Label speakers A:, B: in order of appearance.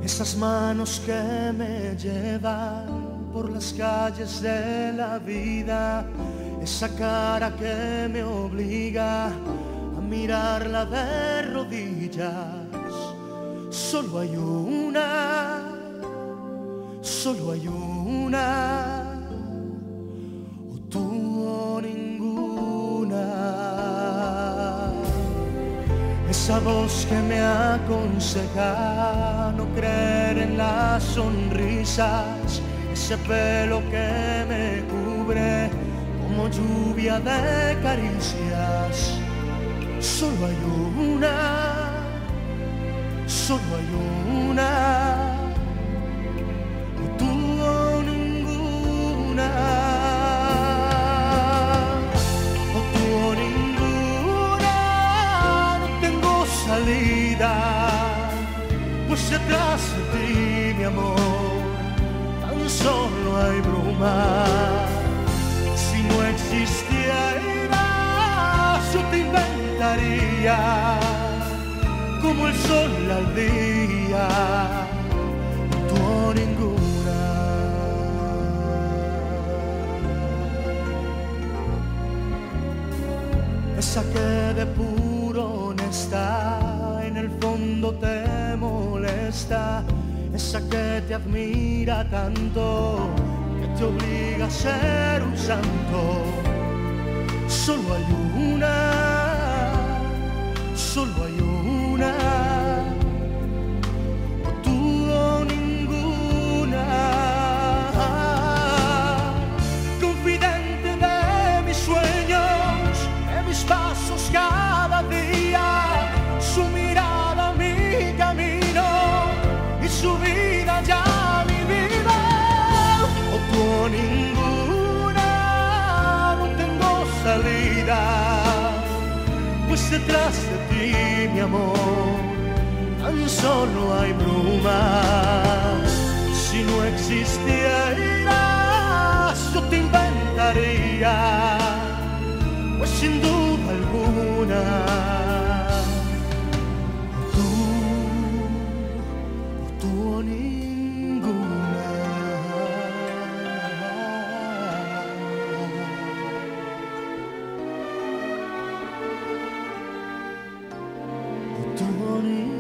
A: Esas manos que me llevan por las calles de la vida, esa cara que me obliga a mirarla de rodillas. Solo hay una, solo hay una, o tú o ninguna. Esa voz que me aconseja no creer en las sonrisas, ese pelo que me cubre como lluvia de caricias. Solo hay una, solo hay una, o tú o ninguna, o tú o ninguna. No tengo salida, pues detrás de ti, mi amor, tan solo hay bruma. Si no existieras, yo te inventaría como el sol al día, tú o ninguna. Esa que de puro honesta en el fondo te molesta, esa que te admira tanto que te obliga a ser un santo. Solo hay una, solo hay una, o tú o ninguna. Confidente de mis sueños, de mis pasos cada día, su mirada mi camino y su vida ya mi vida. O tú o ninguna, no tengo salida, pues detrás de ti, mi amor, tan solo hay bruma. Si no existieras, yo te inventaría, pues sin duda alguna, o tú o ninguna. Tú o ninguna.